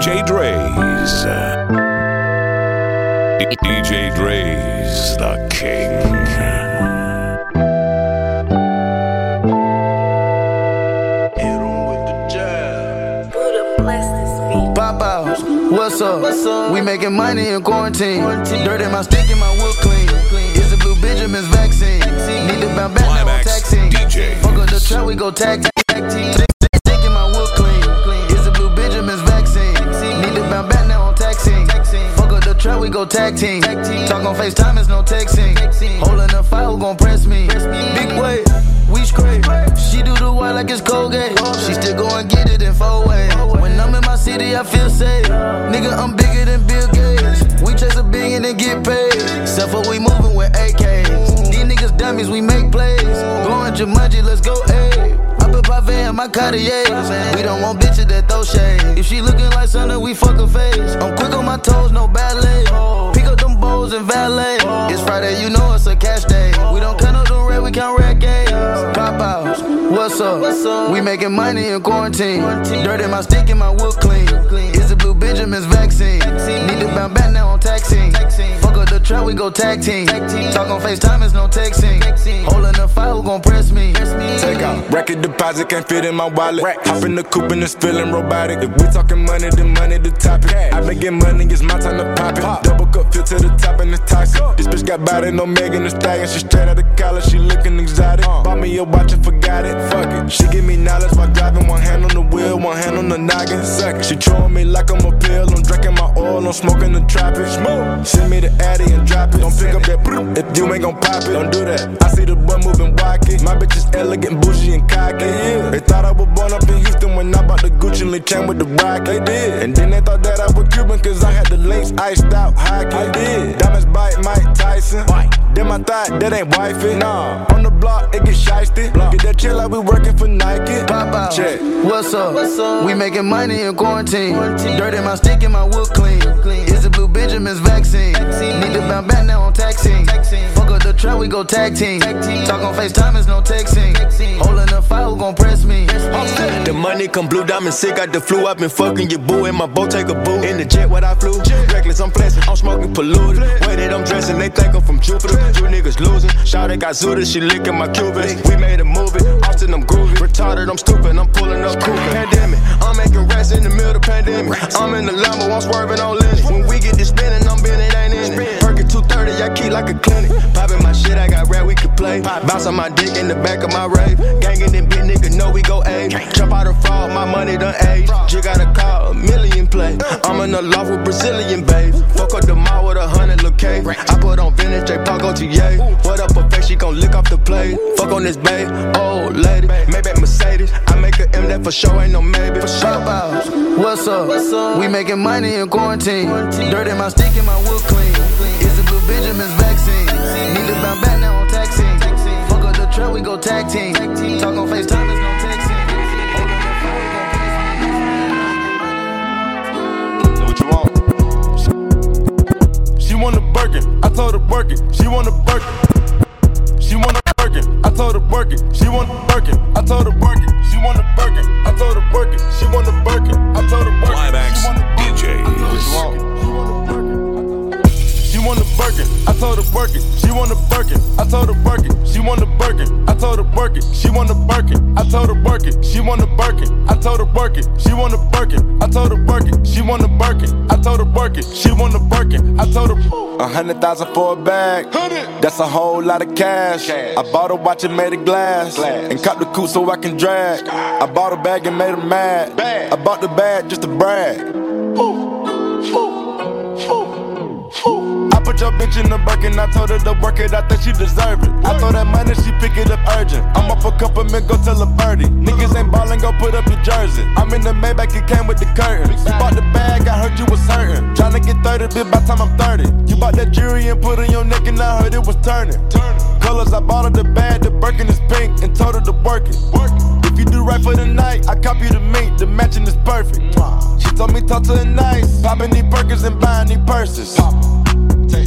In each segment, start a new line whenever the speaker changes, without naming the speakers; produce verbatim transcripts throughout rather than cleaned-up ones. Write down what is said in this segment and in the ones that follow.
J Dre's. D J Dre's the king.
What's up? What's up? We making money in quarantine. quarantine. Dirt in my stick and my wood clean. clean. It's a Blue Benjamin's vaccine. Need to bounce back now on taxing. Fuck up the trap, we go tag team. Stick in my wood clean. clean. It's a Blue Benjamin's vaccine. Need to bounce back now on taxing. Fuck up the trap, we go tag team. Talk on FaceTime, it's no texting. Holding the fire, who gon' press me? Big way, we scrape. She do the white like it's Colgate. She still go and get it in four ways. When I'm in my city, I feel safe. Nigga, I'm bigger than Bill Gates. We chase a billion and get paid. Except for we moving with A Ks. These niggas dummies, we make plays. Going Jumanji, let's go A. I put Pave in my Cartier. We don't want bitches that throw shade. If she looking like something, we fuck her face. I'm quick on my toes, no ballet. Pick up them bowls and valet. It's Friday, you know it's a cash day. We don't count up the red, we count red games. Pop outs, what's up? What's up? We making money in quarantine. quarantine. Dirt in my stick and my wood clean. clean. It's a Blue Benjamin's vaccine. vaccine. Need to bounce back now on taxing. taxing. Fuck up the trap, we go tag team. Tag team. Talk on FaceTime, it's no texting. Holding the fire, who gon' press me? press me?
Take out. Record deposit can't fit in my wallet. Rack. Hop in the coupe and it's feeling robotic. If we talking money, then money the topic. I been getting money, it's my time to pop it. Pop. Double cup, fill to the top and it's toxic. This bitch got body, no Megan Thee Stallion. She straight out of college, she looking exotic. Uh. Bought me a watch and forgot it. Fuck it. She give me knowledge while driving. One hand on the wheel, one hand on the noggin. Suck it. She throwing me like I'm a pill. I'm drinking my oil, I'm smoking the tropics. Smoke. Send me the Addy and drop it. Don't pick up that brr if you ain't gon' pop it. Don't do that. I see the boy moving wacky. My bitch is elegant, bougie, and cocky. Yeah. They thought I was born up in Houston when I bought the Gucci and came with the rocket. They did. And then they thought that I was Cuban cause I had the links iced out hockey. I did. Diamonds bite Mike Tyson. Bite. Then I thought that ain't wifey. Nah. On the block, it get shiesty. Get that chill like we working for Nike.
Pop out.
Check.
What's up? What's up? We making money in quarantine. quarantine. Dirt in my stick and my wood clean. clean. It's a Blue Benjamin's vaccine. vaccine. Need to bounce back now on taxing. taxing. Fuck up the trap, we go tag team. Tag team. Talk on FaceTime, it's no texting. texting. Holding the fire, who gon' press me?
The money come blue, diamond sick, got the flu. I been fucking your boo in my boat, take a boo. In the jet, what I flew. Reckless, I'm flexing, I'm smoking polluted. Way that I'm dressing, they think I'm from Jupiter. You niggas losing. Shawty got Zuda, she licking my Cubans. We made a movie, Austin, I'm groovy. Retarded, I'm stupid, I'm pulling up cool. Pandemic, I'm making rats in the middle of the pandemic. I'm in the Lambo, I'm swerving on Lennox. When we get this spinning, I'm bending, it ain't in it. Perkin two thirty, I keep like a clinic. Popping my shit, I got rap, we can play. Bounce on my dick in the back of my rave. Gangin' them big niggas know we go A. Jump out of fraud, my money done age. J got a call, a million play. I'm in the loft with Brazilian babes. Fuck up the mall with a hundred look K. I put on vintage, J Paco T A. What up her face, she gon' lick off the plate. Fuck on this babe, old lady. Maybach Mercedes, I make a M, that for sure ain't no maybe. For sure.
Pop what's up? What's up? We making money in quarantine. quarantine. Dirt in my stick and my wood clean. clean. It's a Blue Benjamin's vaccine. vaccine. Need to bounce back now on taxing. taxing. Fuck up the trap, we go tag team. Tag team. Talk on FaceTime, it's no texting.
What you want? She want a Birkin, I told her work it. She want a Birkin. She want a Birkin, I told her work it. She want a Birkin, I told her work it. She want a Birkin, I told her work it. She want a Birkin, I told her work it.
Climax D Js.
She want a Birkin, I told her work it. She want a Birkin, I told her work it. She want a Birkin, I told her work it. She want a Birkin, I told her work it. She want a Birkin, I told her work it. She want a Birkin, I told her work it. She want a Birkin, I told her work it. She want a Birkin, I told her. A hundred thousand for a bag, that's a whole lot of cash. I bought a watch and made it glass, and copped the coupe so I can drag. I bought a bag and made her mad. I bought the bag just to brag. Put your bitch in the Birkin, I told her to work it, I think she deserve it. I throw that money, she pick it up urgent. I'm up a couple men, go tell a birdie. Niggas ain't ballin', go put up your jersey. I'm in the Maybach, it came with the curtains. You bought the bag, I heard you was hurtin'. Tryna get thirty, bitch, by the time I'm thirty. You bought that jewelry and put on your neck, and I heard it was turning. Colors, I bought her the bag, the Birkin is pink, and told her to work it. If you do right for the night, I copy the mink, the matching is perfect. She told me talk to her nice, poppin' these Perkins and buying these purses. Take, take, take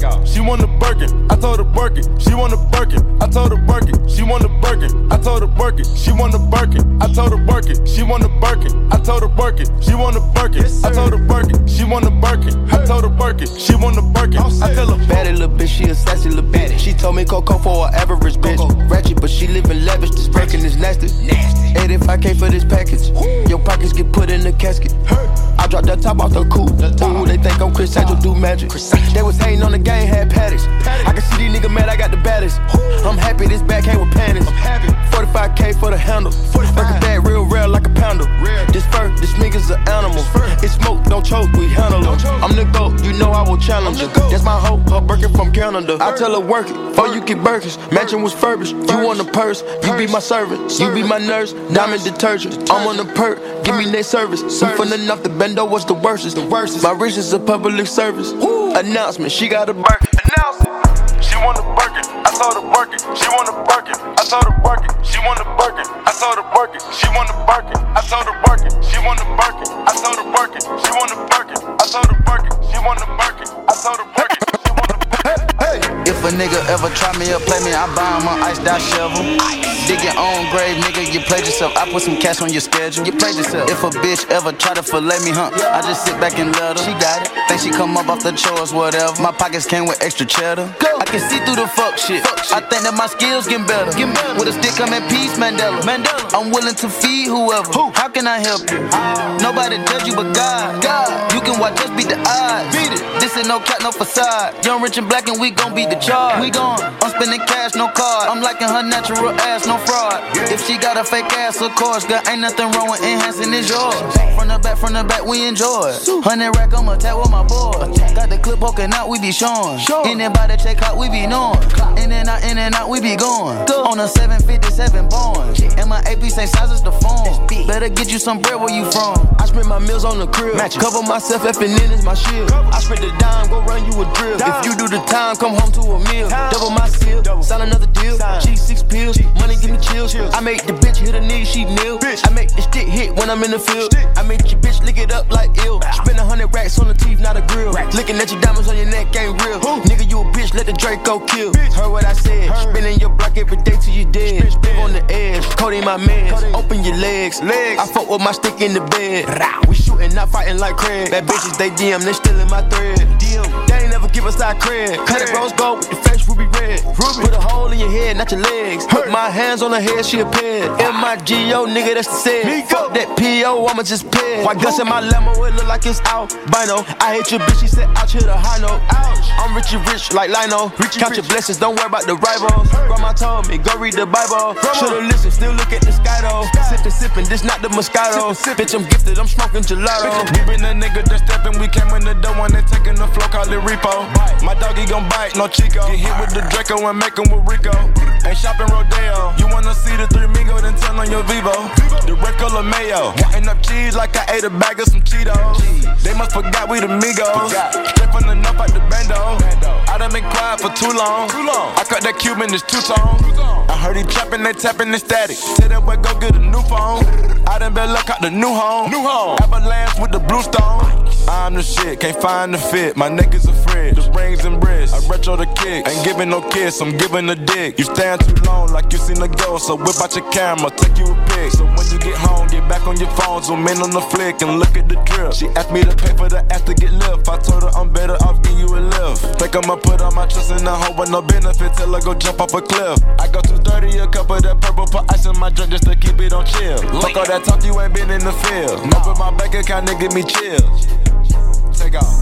Take off. She want a Birkin, I told her Birkin. She want a Birkin, I told her Birkin. She want a Birkin, I told her Birkin. She want a Birkin, I told her Birkin. She want a Birkin, I told her Birkin. She want a Birkin, I told her Birkin. She want a Birkin, I told her Birkin. She want a Birkin, I tell her
baddie little bitch, she a sassy little bitch. She told me Coco for an average bitch. Ratchet, but she living lavish. This Birkin is nasty. eighty-five K for this package. Your pockets get put in the casket. I dropped that top off the coupe. Ooh, they think I'm Chris Angel, do magic. They was hating on the game, had patties. I can see these niggas mad, I got the baddest. I'm happy this bag came with panties. forty-five K for the handle. Work a bag real rare like a pounder. This fur, this nigga's an animal. It's smoke, don't choke, we handle them. I'm the GOAT, you know I will challenge her. That's my hope, her Birkin from Canada. I tell her work it, or you get Birkins. Mansion was furbished, you want a purse. You be my servant, you be my nurse. Diamond detergent, I'm on the perk. Give me their service. I'm feeling off the bendo, what's the worstest? The worstest. My wrist is a public service. Woo. Announcement, she got a Birkin. Announce it.
She want a Birkin, I told her Birkin. She want a Birkin, I told her Birkin. She want a Birkin, I told her Birkin. She want a Birkin, I told her Birkin. She want a Birkin, I told her Birkin. She want a Birkin, I told her Birkin. She want a Birkin, I told her Birkin. She want a Birkin.
Hey, if a nigga ever try me or play me, I buy him an iced out shovel. Dig your own grave, nigga, you played yourself. I put some cash on your schedule. You played yourself. If a bitch ever try to fillet me, huh? I just sit back and let her. She got it. Think she come up off the chores, whatever. My pockets came with extra cheddar. Go. I can see through the fuck shit. Fuck shit. I think that my skills getting better. Get better. With a stick, I'm at peace, Mandela. Mandela. I'm willing to feed whoever. Who? How can I help you? Nobody judge you but God. God. You can watch us beat the odds. Beat it. This ain't no cat, no facade. Young, rich, and black, and we gon' beat the charge. We gon'. I'm spending cash, no card. I'm liking her natural ass, no fraud. If she got a fake ass, of course, girl, ain't nothing wrong with enhancing, it's yours. From the back, from the back, we enjoy it. Hundred rack, I'ma tap with my boys. Got the clip poking out, we be showing. Anybody check out, we be knowing. In and out, in and out, we be going. On a seven fifty-seven Boeing. And my A P same size as the phone. Better get you some bread, where you from?
I spend my meals on the crib. Cover myself, F and N is my shield. I spend the dime, go run you a drill. If you do the time, come home to a meal. Double my seal, sign another deal. G six pills, money give me chills. I make the bitch hit her knees, she kneel. I make the stick hit when I'm in the field. I make your bitch lick it up like ill. Spend a hundred racks on the teeth, not a grill. Looking at your diamonds on your neck ain't real. Nigga, you a bitch, let the Draco kill. Heard what I said, spinning your block every day till you dead. Live on the edge, coding my meds. Open your legs, I fuck with my stick in the bed. We shooting, not fighting like Craig. Bad bitches, they D M, they stealing my thread. They ain't never give us our cred. Cut it rose gold with the face ruby red. Put a hole in your head, not your legs. Put my hands on her head, she a ped. M I G O, nigga, that's the said. Fuck that P O, I'ma just ped. White guts in my limo, it look like it's albino. I hate your bitch, she said, ouch, hit a high note. I'm richy rich like Lino. Count your blessings, don't worry about the rivals. Grandma told me, go read the Bible. Should've listened, still look at the sky though. Sippin', sippin', this not the Moscato. Bitch, I'm gifted, I'm smoking gelato.
We been a nigga that steppin', we came in the door and they taking the flow, call it repo. My doggy gon' bite, no Chico. Get hit with the Draco and make him with Rico. Ain't shopping Rodeo. You wanna see the three Migo, then turn on your Vivo. The red color mayo. Wanting up cheese like I ate a bag of some Cheetos. They must forgot we the Migos. Straight from the north out the bando. I done been quiet for too long. I cut that Cuban, it's two-tone. I heard he trapping, they tapping the static. Tell that boy go get a new phone. I done been luck out the new home. New home. Avalanche with the blue stone. I'm the shit, can't find the fit. My neck is a fridge, the rings and wrists. I retro the kicks, ain't giving no kiss, I'm giving a dick. You stand too long like you seen a ghost, so whip out your camera, take you a pic. So when you get home, get back on your phone, zoom in on the flick and look at the drip. She asked me to pay for the ass to get lift. I told her I'm better off giving you a lift. Think I'ma put all my trust in a hoe with no benefit till I go jump off a cliff. I go two thirty, a cup of that purple, put ice in my drink just to keep it on chill. Fuck all that talk, you ain't been in the field. Open my bank account, nigga, give me chills. Take off.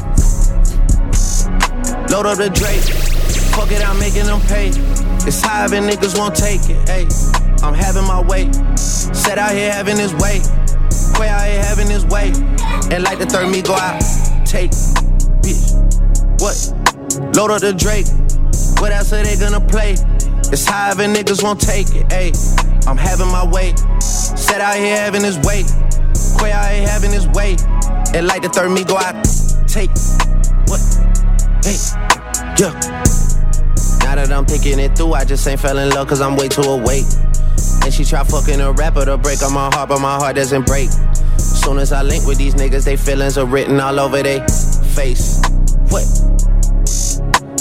Load up the Drake, fuck it, I'm making them pay. It's high and niggas won't take it, ayy. I'm having my way, set out here having his way. Quay out here having his way, and like the third me go out, take, bitch, what? Load up the Drake, what else are they gonna play? It's high and niggas won't take it, ayy. I'm having my way, set out here having his way. Quay out here having his way, and like the third me go out, take, what? Hey, yeah. Now that I'm thinking it through, I just ain't fell in love cause I'm way too awake. And she try fucking a rapper to break on my heart, but my heart doesn't break. Soon as I link with these niggas, they feelings are written all over they face. What?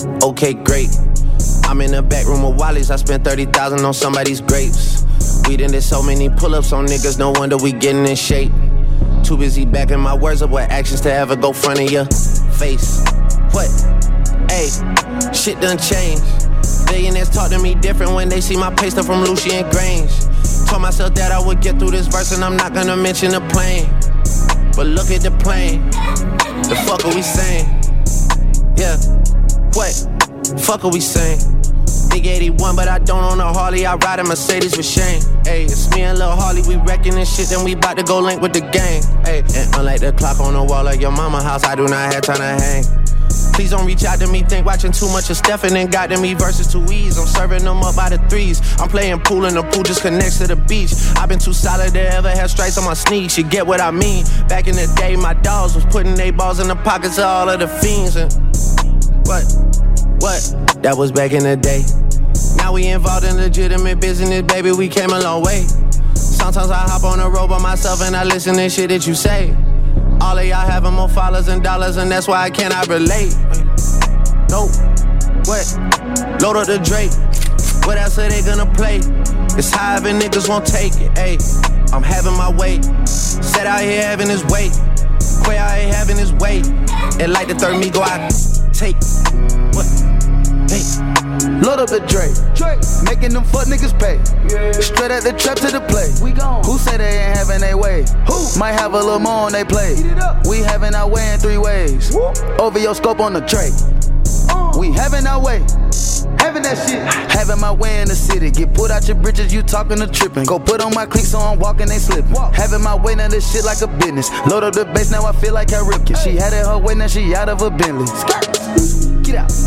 okay, great. I'm in the back room of Wally's, I spent thirty thousand on somebody's grapes. We done did so many pull-ups on niggas, no wonder we getting in shape. Too busy backing my words up with actions to ever go front of your face. What? Ayy, shit done changed. Billionaires talk to me different when they see my pay stuff from Lucian Grange. Told myself that I would get through this verse and I'm not gonna mention the plane. But look at the plane. The fuck are we saying? Yeah, what? Fuck are we saying? Big eighty-one, but I don't own a Harley. I ride a Mercedes with Shane. Ayy, it's me and Lil Harley. We wrecking this shit, then we bout to go link with the gang. Ayy, and unlike the clock on the wall of your mama house, I do not have time to hang. Please don't reach out to me, think watching too much of Stephen and got to me versus two E's. I'm serving them up by the threes. I'm playing pool and the pool just connects to the beach. I've been too solid to ever have stripes on my sneaks. You get what I mean? Back in the day, my dogs was putting they balls in the pockets of all of the fiends. And what? What? That was back in the day. Now we involved in legitimate business, baby, we came a long way. Sometimes I hop on the road by myself and I listen to shit that you say. All of y'all having more followers and dollars, and that's why I cannot relate. Nope. What? Load up the Drake. What else are they gonna play? It's high and niggas won't take it. Ayy, I'm having my way. Set out here having his way. Quay out here having his way. And like the third me go out, take. What? Hey.
Load up the Drake. Drake. Making them fuck niggas pay. Yeah. Straight at the trap to the play. We gone. Who say they ain't having their way? Who? Might have a little more on they play. We having our way in three ways. Woo. Over your scope on the tray. Uh. We having our way. Having that shit. Having my way in the city. Get put out your bridges, you talking to tripping. Go put on my cleats so I'm walking, they slipping. Walk. Having my way, now this shit like a business. Load up the bass, now I feel like I ripped it. Hey. She had it her way, now she out of a Bentley. Get out.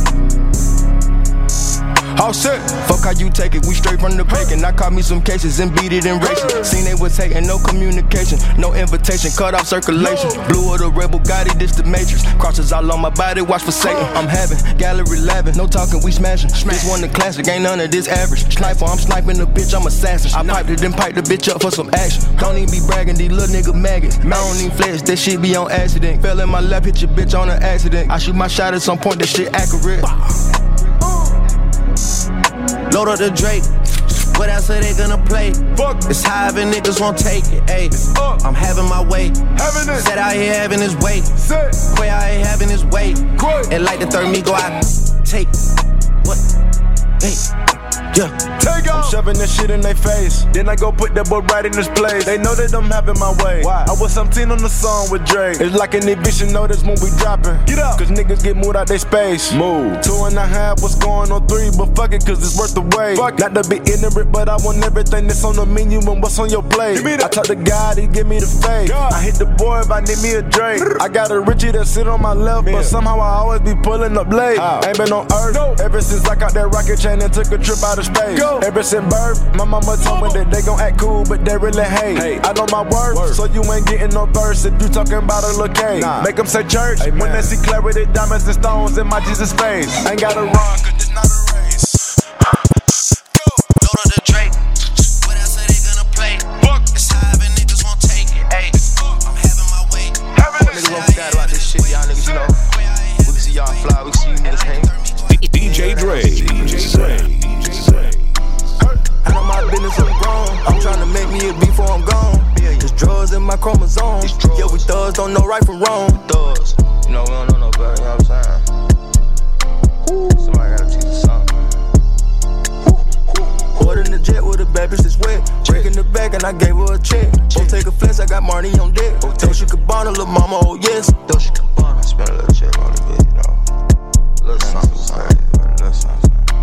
All set, fuck how you take it, we straight from the bacon. I caught me some cases and beat it in racing. Seen they was hating, no communication, no invitation, cut off circulation. Blue of the rebel, Gotti, this the matrix. Crosses all on my body, watch for Satan. I'm having gallery eleven, no talking, we smashing. This one the classic, ain't none of this average. Sniper, I'm sniping the bitch, I'm assassin. I piped it, then piped the bitch up for some action. Don't even be bragging, these little nigga maggots. I don't even flex, that shit be on accident. Fell in my lap, hit your bitch on an accident. I shoot my shot at some point, that shit accurate.
Load up the Drake. What else are they gonna play? Fuck. It's high and niggas won't take it. Ayy, I'm having my way. Having it. Set out here having his way. Set. Quay out here having his way. Quay. And like the third me go out, take. What? Hey. Yeah.
Take off. I'm shoving that shit in their face. Then I go put that boy right in his place. They know that I'm having my way. Why? I was seventeen on the song with Drake. It's like an eviction notice when we dropping. Get up. Cause niggas get moved out their space. Move. Two and a half was going on three. But fuck it, cause it's worth the wait. Fuck. Not to be ignorant, but I want everything that's on the menu and what's on your plate. I talk to God, he give me the faith. God. I hit the boy if I need me a Drake. I got a Richie that sit on my left. Man. But somehow I always be pulling up late. How? Ain't been on earth. No. Ever since I got that rocket chain and took a trip out of space. Go. Ever since birth, my mama told me that they gon' act cool, but they really hate. Hey. I know my worth, word. So you ain't getting no verse if you talking about a little K. Nah. Make them say church, amen. When they see clarity, diamonds and stones in my Jesus face. Ain't gotta run, cause it's not a race.
Go. Load up the Drake. What else are they gonna play? Fuck. It's high and niggas won't take it. Ayy, I'm having my way. Having
Fuck niggas won't bad about this shit, y'all niggas, you know. We can see y'all fly, we can see you niggas hang.
D J Dre. D J Dre.
I know my business, I'm grown. I'm trying to make me a beat before I'm gone. There's drugs in my chromosomes. Yeah, we thugs, don't know right from wrong. Thugs, you know, we don't know no better, you know what I'm saying? Somebody gotta teach us something. Hoarding the jet with the bad bitch that's wet. Breaking the back and I gave her a check. Go take a flex, I got Marty on deck. Tell she could bond a little mama, oh yes. Though she could bond, I spent a little check on the bit, you know. Little something, something, little something.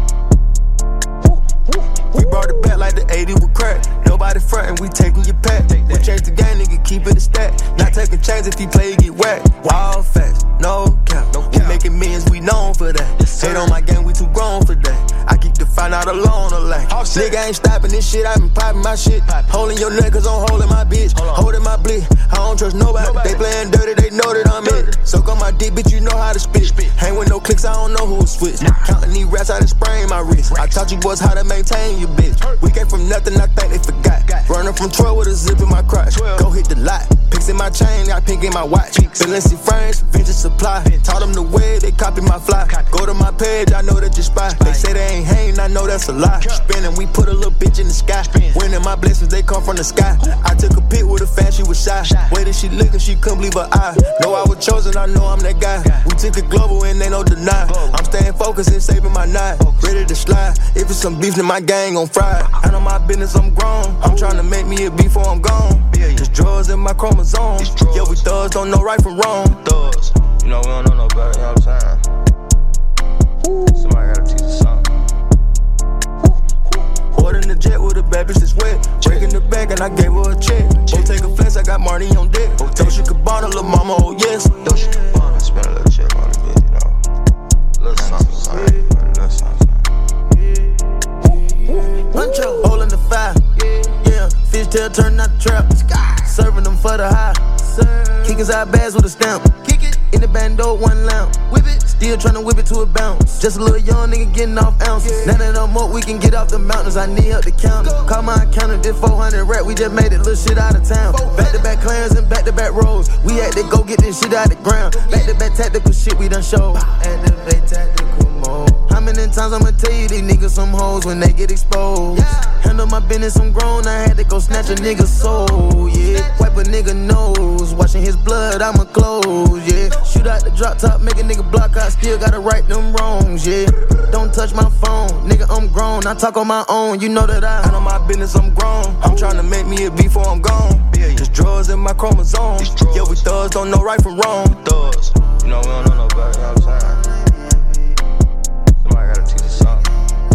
We brought it back like the eighties with crack. Nobody frontin', we taking your pack. We change the game, nigga, keep it a stack. Not taking chances if he play, get whacked. Wild facts, no cap. We making millions, we known for that. Hate on my game, we too grown for that. I keep the find out alone or like. Nigga ain't stopping this shit, I been popping my shit. Holding your neck, cause I'm holding my bitch. Holding my blick, I don't trust nobody. They playin' dirty, they know that I'm it. Soak on my dick, bitch, you know how to spit. Hang with no clicks, I don't know who switch. Counting these rats, I done sprain my wrist. I taught you boys how to maintain your bitch. We came from nothing, I think they forgot. Running from twelve with a zip in my crotch. Go hit the lot. Picks in my chain, got pink in my watch. Balenci frames, vintage supply. Taught them the way, they copy my fly. Go to my page, I know that you spy. They say they ain't hating, I know that's a lie. Spinning, we put a little bitch in the sky. Winning my blessings, they come from the sky. I took a pic with a fan, she was shy. Way that she looking, she couldn't believe her eye. Know I was chosen, I know I'm that guy. We took it global and they no deny. I'm staying focused and saving my night. Ready to slide. If it's some beef, then my gang on Friday. I know my business, I'm grown. I'm trying to make me a beef before I'm gone. There's drugs in my chromosomes. Yeah, we thugs, don't know right from wrong. Thugs, you know we don't know no better, you know what I'm saying? Somebody gotta teach us something. Hoarding the jet with a bad bitch that's wet. Breaking the bank and I gave her a check. Go take a flex, I got Marty on deck. Tell she could bond a little mama, oh yes. Yo, she could bond, spend a little check on the bit, you know. Little something, something, little something. Luncho, holding the fire. Yeah, fish tail turn out the trap. Serving them for the high. Kick his eye bags with a stamp. Kick it in the bando, one lamp. Whip it, still tryna whip it to a bounce. Just a little young nigga getting off ounces. Now that I'm up, we can get off the mountains. I need help to count it. Call my accountant, did four hundred rap. We just made it little shit out of town. Back to back clans and back to back roads. We had to go get this shit out the ground. Back to back tactical shit we done showed. Activate tactical mode. How many times I'ma tell you these niggas some hoes when they get exposed? Handle my business, I'm grown. I had to go snatch a nigga's soul. Yeah, wipe a nigga nose. Washing his blood, I'ma close. Yeah, shoot out the drop top, make a nigga block out. Still gotta right them wrongs. Yeah, don't touch my phone, nigga. I'm grown. I talk on my own. You know that I handle my business. I'm grown. I'm trying to make me a beef before I'm gone. There's drugs in my chromosomes. Yeah, we thugs, don't know right from wrong. Thugs, you know we don't know no better. You know what I'm saying? Somebody gotta teach us something.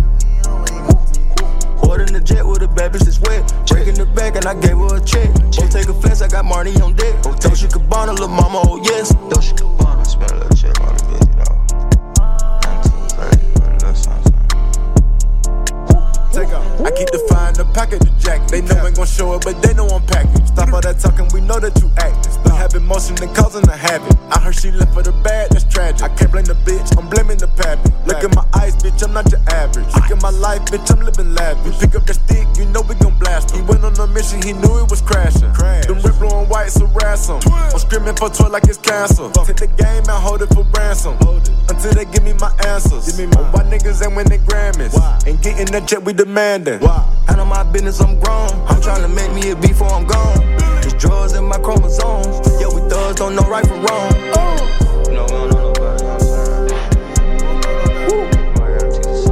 Hoarding the jet with a bad bitch that's wet. Breaking the bank and I gave her a check. Go take a flex, I got Marty on deck. Tell she could bond a little mama, oh yes. Yo, she could bond, spend a little check on the bit, you know. nineteen thirty, a little something.
Take off. I keep the fire in the packet, the jack. They know ain't gon' show it, but they know I'm packing. Stop all that talking, we know that you actin'. Still have emotion and causing a habit. I heard she left for the bad, that's tragic. I can't blame the bitch, I'm blaming the pappy. Look at my eyes, bitch, I'm not your average. Look at my life, bitch, I'm living lavish. Pick up the stick, you know we gon' blast him. He went on a mission, he knew it was crashing. Them rip blue and white, so ransom. I'm screaming for twelve like it's cancer. Take the game and hold it for ransom. Until they give me my answers. Give me my why niggas ain't winning Grammys. Ain't getting that jet we demanding.
I know my business, I'm grown. I'm trying to make me a beef before I'm gone. There's drugs in my chromosomes. Yeah, we thugs, don't know right from wrong. You know we don't know no better, you know what I'm saying?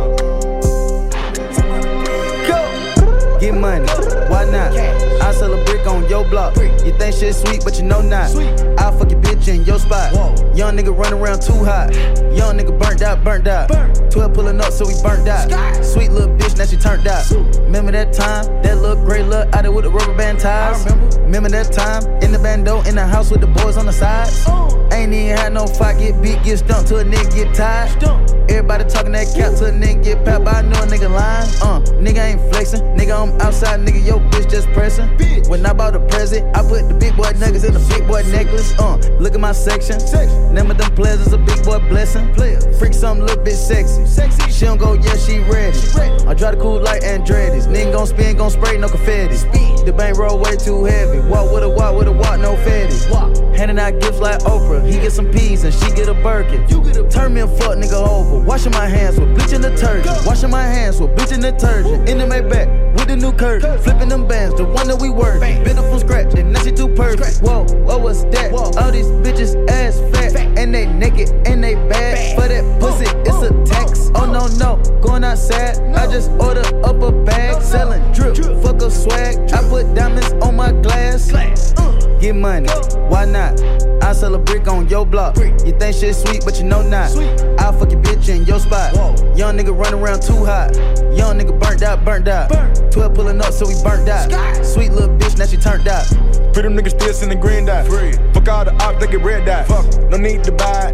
Go! Get money, why not? I sell a brick on your block. You think shit sweet, but you know not. I'll fuck your bitch in your spot. Young nigga run around too hot. Young nigga burnt out, burnt out. twelve pulling up, so we burnt out. Sweet little bitch, now she turned out. Remember that time? That little gray look out there with the rubber band ties. Remember that time? In the bando, in the house with the boys on the side. Ain't even had no fight, get beat, get stumped till a nigga get tired. Everybody talking that cap till a nigga get papped, but I know a nigga lying. Uh, nigga ain't flexing, nigga I'm outside, nigga your bitch just pressing. When I bought a present, I put the big boy nuggets in the big boy necklace. Uh, look at my section. Name of them players is a big boy blessing. Freak something a little bit sexy. She don't go, yeah, she ready. I drive the cool like Andretti's. Nigga gon' spin, gon' spray, no confetti. The bank roll way too heavy. Walk with a walk, with a walk, no fatty. Handing out gifts like Oprah. He get some peas and she get a Birkin. Turn me a fuck nigga over. Washing my hands with bleach and detergent. Washing my hands with bleach and detergent. In the Maybach with the new curtain. Flipping them bands, the one that we work. Built up from scratch, and now she too perfect. Whoa, what was that? All these bitches ass fat, and they naked and they bad. For that pussy, it's a tax. Oh no no, going outside. I just order up a bag, selling drip, fuck a swag. I put diamonds on my glass. Get money, why not? I sell a brick on your block. You think shit sweet, but you know not. I'll fuck your bitch in your spot. Young nigga run around too hot. Young nigga burnt out, burnt out. twelve pulling up, so we burnt out. Sweet little bitch, now she turned out.
Pretty niggas still sending green dot. Free. Fuck all the ops, they get red dot. Fuck. No need to buy it. That's a waste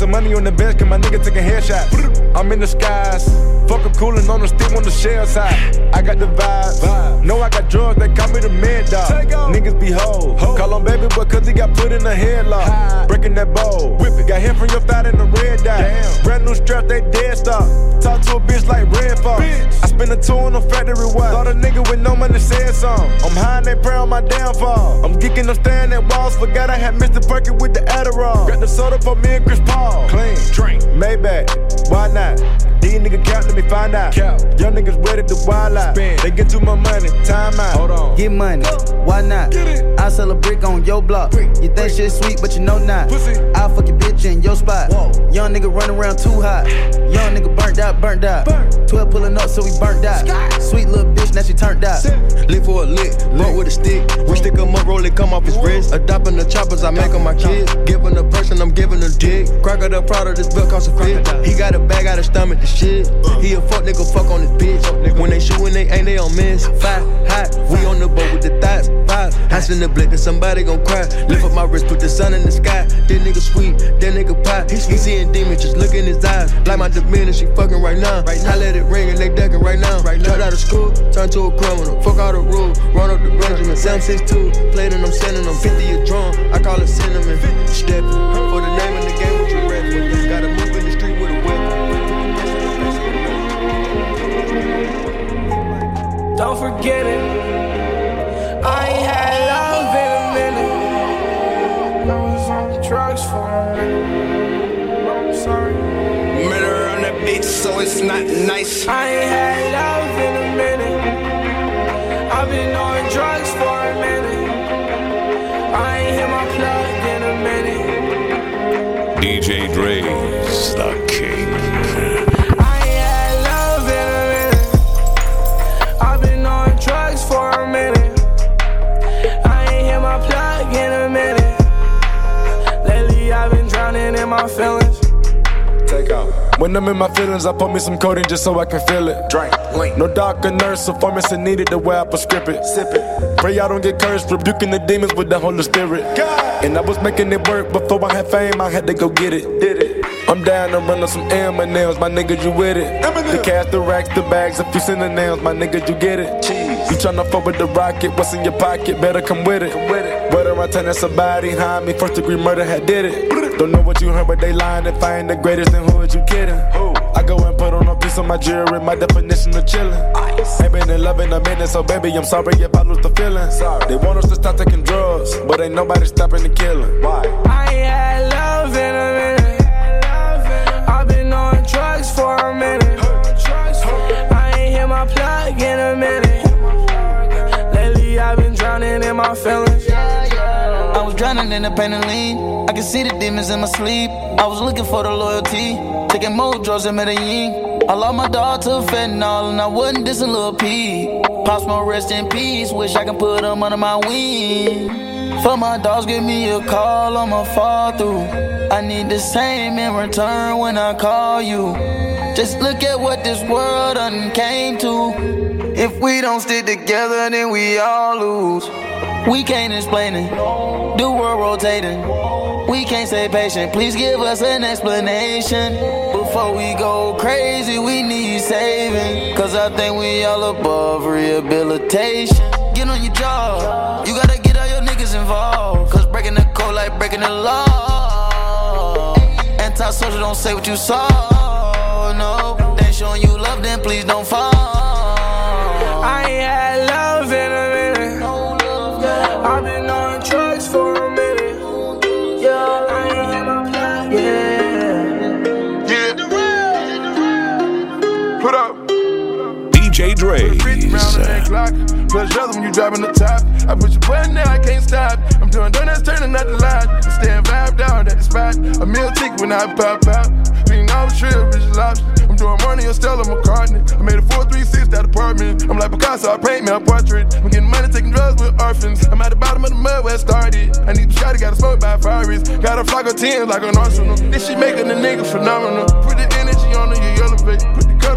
some money on the bench, cause my nigga taking headshots. I'm in the skies, fuck a coolin' on the stick on the shell side. I got the vibes, know I got drugs, they call me the mad dog. Niggas be hoes, call him baby boy cause he got put in a headlock. Breaking that bowl, whip it, got hit from your thigh in the red dot. Brand new strap, they dead stock. Talk to a bitch like Red Fox. I spend a two on a factory watch. Thought a nigga with no money said something. I'm high and they pray on my downfall. I'm geeking, I'm staring at walls. Forgot I had Mister Perkin with the Adderall. Got the soda for me and Chris Paul. Clean, drink, Maybach, why not? These niggas count, let me find out. Count. Young niggas ready to wild out. Spend. They get too much money, time out. Hold on.
Get money, why not?
Get it.
I sell a brick on your block.
Brick.
You think shit sweet, but you know not.
Pussy.
I'll fuck your bitch in your spot.
Whoa.
Young nigga running around too hot. Young nigga burnt out, burnt out.
Burn.
twelve pulling up, so we burnt out.
Sky.
Sweet little bitch, now she turned out.
Lick for a lick, walk with a stick. We stick 'em up, roll it, come off his wrist. Adopting the choppers, I make 'em my kids. Giving a person, I'm giving a dick. Crack of the product, this bill cost a fit. He got a bag out of stomach, the shit. He a fuck nigga, fuck on his bitch. When they shoot, when they ain't, they don't miss. Five, hot, we on the boat with the thoughts. Five, I send the blick and somebody gon' cry. Lift up my wrist, put the sun in the sky. That nigga sweet, that nigga pop. He seeing demons, just look in his eyes. Like my demeanor, she fucking right now. I let it ring and they ducking right now. Right out of school, turn to a criminal. Fuck all the rules, run up the Benjamin. seven six two, played and I'm sending them. fifty a drum, I call it cinnamon. Stepping for the name of the game, what you rap for? Gotta move in the street with a weapon.
Don't forget it. I ain't had love in a minute. I was on drugs for a minute. I'm sorry.
Murder on the beat, so it's not nice.
I ain't had love in a minute. I've been on drugs for a minute. I ain't hit my plug in a minute.
D J Dre's the king.
I ain't had love in a minute. I've been on drugs for a minute. I ain't hit my plug in a minute. Lately I've been drowning in my feelings.
Take out. When I'm in my feelings, I put me some codeine just so I can feel it. Drink, link. No doctor, nurse, or pharmacy needed the way I prescribe it. Sip it. Pray I don't get cursed, rebuking the demons with the Holy Spirit. God. And I was making it work before I had fame, I had to go get it. Did it. I'm down to run up some M and M's, my nigga, you with it. The cash, the racks, the bags, a few synonyms, my nigga, you get it. Cheese. You tryna fuck with the rocket, what's in your pocket, better come with it. Come with it. Whether I turn that somebody behind me, first degree murder had did it. Don't know what you heard, but they lying. If I ain't the greatest, then who is you kidding? Who? I go and put on a piece of my jewelry, my definition of chillin'. Ain't been in love in a minute, so baby, I'm sorry if I lose the feeling. Sorry. They want us to stop taking drugs, but ain't nobody stopping the killing. Why?
I ain't had love in a minute. I've been on drugs for a minute. I ain't hit my plug in a minute. Lately I've been drowning in my feelings.
I was drowning in the pain and lean. I can see the demons in my sleep. I was looking for the loyalty, taking more drugs in Medellin. I lost my dog to fentanyl and I wasn't dissing Lil P. Pops Smoke, rest in peace. Wish I could put them under my wing. For my dogs, give me a call, I'ma fall through. I need the same in return when I call you. Just look at what this world done came to. If we don't stick together, then we all lose. We can't explain it, the world rotating. We can't stay patient, please give us an explanation. Before we go crazy, we need saving. Cause I think we all above rehabilitation. Get on your job, you gotta get all your niggas involved. Cause breaking the code like breaking the law. Anti-social, don't say what you saw. No, they showing you love, then please don't fall.
I ain't had love in a minute. I've been on drugs for a minute. Yeah, I ain't hit my plan. Yeah.
Yeah. Put up.
D J Dre's.
Plus other when you driving the top. I push a button now, I can't stop. I'm doing donuts, turning out the line. I stand vibe down at the spot. A meal tick when I pop out. Being all the trip, bitch lobster. I'm doing money on Stella McCartney. I made a four three six that apartment. I'm like Picasso, I paint me a portrait. I'm getting money, taking drugs with orphans. I'm at the bottom of the mud where it started. I need to shot it, gotta smoke by Ferraris. Got a flock of tens like an arsenal. This shit making the nigga phenomenal. Put the energy on the, you elevate. Put the cut on the fetty.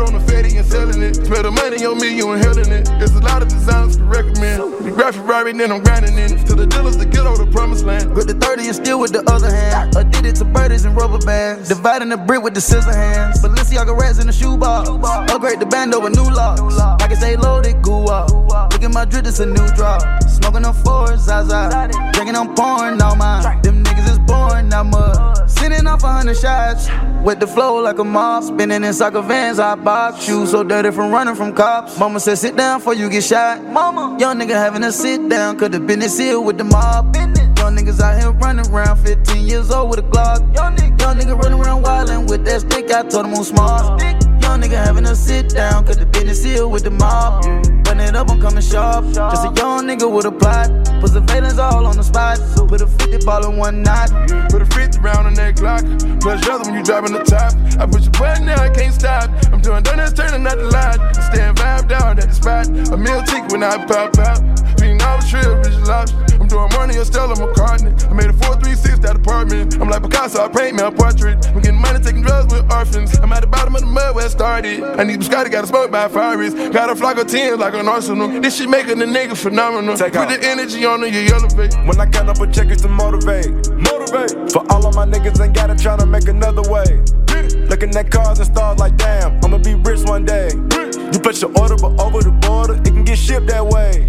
city and selling it. Smell the money on me, you inhaling it. There's a lot of designers to recommend. The graphic right, then I'm grinding in. To the dealers to get over the promised land.
With the thirty and still with the other hand. Addicted to birdies and rubber bands. Dividing the brick with the scissor hands. Balenciaga rats in the shoebox. Upgrade the band over new locks. I can say loaded, goo up. Look at my drip, it's a new drop. Smoking on fours, Zaza. Drinking on porn, now mine. Them niggas is born, now mud. Sitting off a hundred shots. With the flow like a mob. Spinning in soccer vans, I box. Shoes so dirty from running from cops. Mama said sit down before you get shot. Mama, young nigga having a sit down. Cause the business here with the mob. Young niggas out here running around. fifteen years old with a Glock. Young nigga, young nigga running around wildin' with that stick. I told him on smart. Young nigga having a sit down. Cause the business here with the mob. Run it up, I'm coming sharp. Just a young nigga with a plot. Put surveillance all on the spot. Put a fifty ball in one knot.
Put a fifty round on that Glock. Plus other when you driving the top. I push your button now, I can't stop. I'm doing donuts, turning out the light. Staying vibe down at the spot. A meal tick when I pop out. Being all the trip, bitch lobster. I'm doing money, or Stella McCartney. I made a four three six that apartment. I'm like Picasso, I paint me a portrait. I'm getting money, taking drugs with orphans. I'm at the bottom of the mud where it started. I need Biscotti, got a smoke by Fires. Got a flock of tens like an arsenal. This shit making the nigga phenomenal. Take Put out. The energy on it, you elevate.
When I count up a check, it's to motivate. Motivate. For all of my niggas ain't got it, tryna make another way. Looking at cars and stars like damn, I'ma be rich one day. You put your order, but over the border, it can get shipped that way.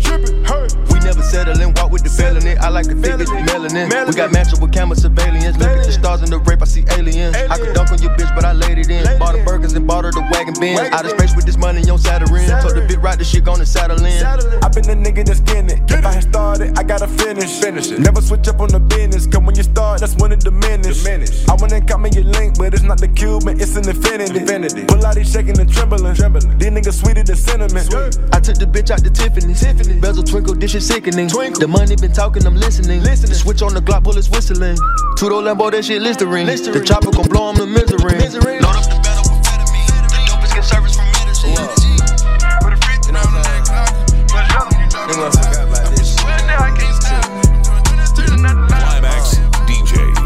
We never settle and walk with the felony. I like the thick bitch melanin. melanin. We got matchup with camera surveillance. Look at the stars in the rape, I see aliens. Alien. I could dunk on your bitch, but I laid it in. Laid bought the burgers and bought her the wagon bin. Out of space with this money on Saturn. Told the bit right, the shit gonna saddle in.
I been the nigga that's getting it. If I had started, I gotta finish. Finish it. Never switch up on the business. Cause when you start, that's when it diminish. diminish. I wanna call me your link, but it's not the Cuban, it's an infinity. infinity. Pull out these shaking and trembling. trembling. These niggas sweeter than cinnamon. Sweet.
I took the bitch out to Tiffany. Tiffany. Bezel twinkle, this shit sickening. Twinkle. The money been talking, I'm listening. listening. The switch on the Glock, bullets whistling. Two-door Lambo, that shit Listerine. Listerine. The chopper gon' blow him the misery. misery. Load up the battle with amphetamine. The dopest get service from medicine.
Put a fifty down on that clock. But y'all, you talking about
about this.
Well, now I can't stop.
Climax D Js.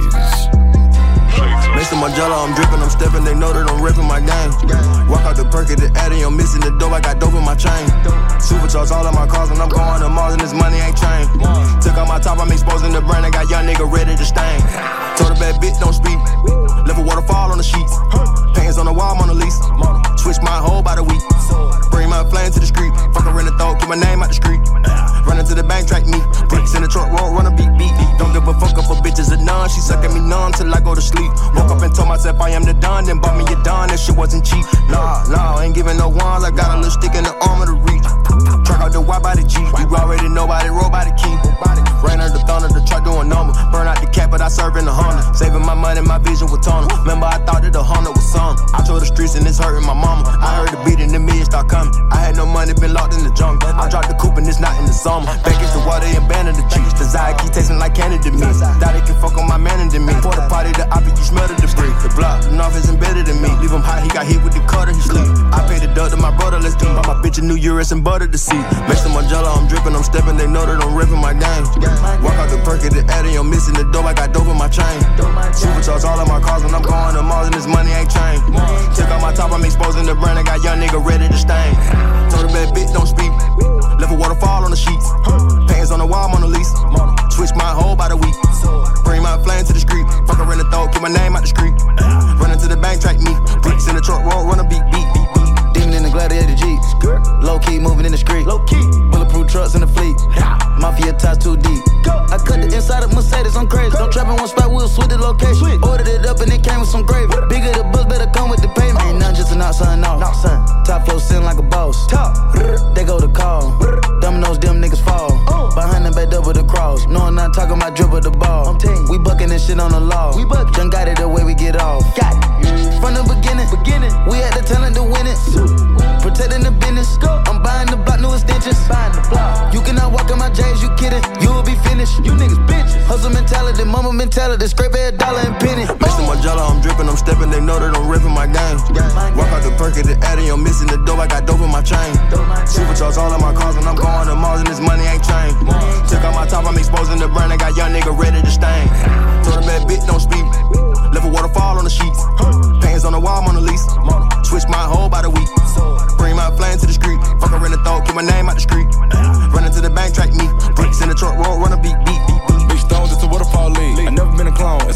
Next to my jello, I'm dripping, I'm stepping, they know that I'm ripping my game. Walk out the perk at the Addy, I'm missing the dope, I got dope in my chain. Supercharged all of my cars, and I'm going to Mars, and this money ain't changed. Took out my top, I'm exposing the brand, I got young nigga ready to stain. Told a bad bitch, don't speak. Left a waterfall on the sheets. Pants on the wall, Mona Lisa. Switch my whole by the week. Bring my flame to the street. Fuck her in the throat, keep my name out the street. Running to the bank, track me. Bricks in the truck, roll, run a beat, beat. Don't give a fuck up for bitches or none. She sucking me numb till I go to sleep. Woke up and told myself I am the Don. Then bought me a Don, that shit wasn't cheap. Nah, nah, ain't giving no ones. I got a little stick in the arm of the reach. Truck out the Y by the G. You already know by the roll by the key. Rain under the thunder, the truck doing normal. Burn out the cat, but I serve in the Honda. Saving my money, my vision was tunnel. Remember, I thought that the Honda was some. I told the streets and it's hurting my mama. I heard the beat and the millions start coming. I had no money, been locked in the jungle. I dropped the coupe and it's not in the summer. Back is the water and banded the cheese. Desire keep tasting like candy to me. Thought it can fuck on my man and me. For the party, the opposite, you smell the debris. The block, the north is embedded in me. Leave him hot, he got hit with the cutter, he sleep. I paid the duck to my brother, let's do. Bought my bitch a new Urus and butter to see. Mixed to my jello, I'm dripping, I'm stepping, they know that I'm ripping my game. Walk out the perk at the Addy, I'm missing the dope, I got dope in my chain. Supercharged all of my cars when I'm going to Mars and this money ain't changed. Took out my top, I'm exposing the brand, I got young nigga ready to stain. Told the bad bitch, don't speak. Left a waterfall on the sheets. Pants on the wall, Mona Lisa. Switch my whole by the week. Bring my flame to the street. Fuck her in the throat, keep my name out the street. Running to the bank, track me. Bricks in the truck, roll, run a beat, beat, beat, beat.
Demon in the gladiator Jeeps. Low key moving in the street. Low key. Bulletproof trucks in the fleet. Mafia ties too deep. I cut the inside of Mercedes, I'm crazy. Don't trap in one spot, we'll switch the location. Ordered it up and it came with some gravy. Bigger the bus, better come with the payment. Ain't nothing just a knock, son, off. Top floor sitting like a boss. They go to call. Dominoes, them niggas fall. Behind them, back double the cross. Knowing I'm talking about dribble the ball. We bucking this shit on the law. We buck. Done got it the way we get off. Got it. From the beginning, beginning, we had the talent to win it. Protecting the business. I'm buying the block, new extensions. Buying the block. You cannot walk in my J's, you kidding? You will be finished. You niggas bitches. Hustle mentality, mama mentality. Scrape every dollar and penny.
Mixed to my jello, I'm dripping, I'm stepping. They know that I'm ripping my game. Walk out the perk at the Addy, I'm missing the dope. I got dope in my chain. Supercharged all of my cars when I'm going to Mars and this money ain't changed. Took out my top, I'm exposing the brand. I got young nigga ready to stain. Told a bad bitch, don't speak. Left a waterfall on the sheets. Pants on the wall, Mona Lisa. Switch my whole by the week.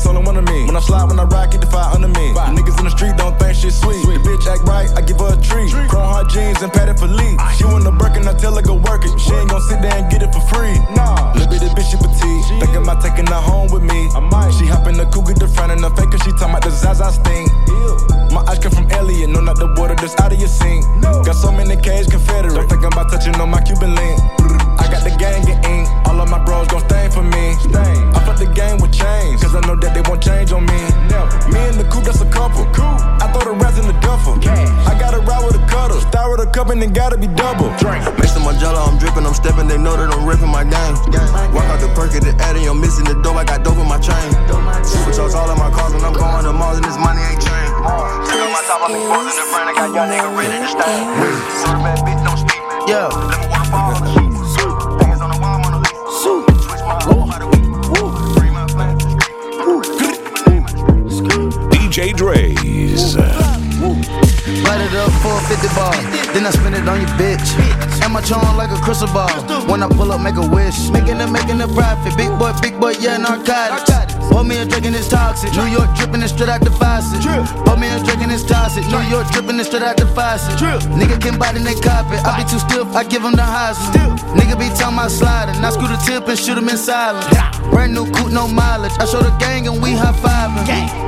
it's only one of me. When I slide, when I ride, get the fire under me. The niggas in the street don't think shit sweet. The bitch act right, I give her a treat. Chrome hard jeans and padded for Lee. She want a Birkin, I tell her go work it. She ain't gon' sit there and get it for free. Nah, little bit of bitch, she petite. Thinking about taking her home with me. I might. She hop in the cougar, the front and the fake, cause she talking about the Zaza stink. My eyes come from Elliot, no, not the water that's out of your sink. Got so many K's Confederate. Don't think I'm about touching on my Cuban link. I got the gang get ink. All of my bros gon' stain for me. I fuck the game with chains, cause I know that they won't change on me. Me and the coupe, that's a couple. I throw the rest in the duffel. I gotta ride with a cutter. Start with a cup and then gotta be double.
Mixing my jello, I'm dripping, I'm stepping. They know that I'm ripping my game. Walk out the perk at the Addy, I'm missing the dope. I got dope in my chain. Supercharge all of my cars when I'm going to Mars and this money ain't changed. Turn on my top, I'm exposing the brand. I got young nigga ready to stay. So the bad bitch don't speak.
Yeah.
Let me wanna fall on the shoot. Fingers on the wall, I'm on the leaf. Switch my whole how to week. Free my plan.
D J Dre's.
Light it up for a fifty ball, then I spin it on your bitch. And my charm like a crystal ball. When I pull up, make a wish. Making it, making it profit. Big boy, big boy, yeah, narcotics. Pour me a drink and it's toxic. New York dripping it straight out the faucet. Pour me a drink and it's toxic. New York dripping it straight out the faucet. Nigga can bite in they carpet. I be too stiff, I give him the highs. Nigga be talking about sliding. I screw the tip and shoot him in silence. Brand new coupe, no mileage. I show the gang and we high fiving.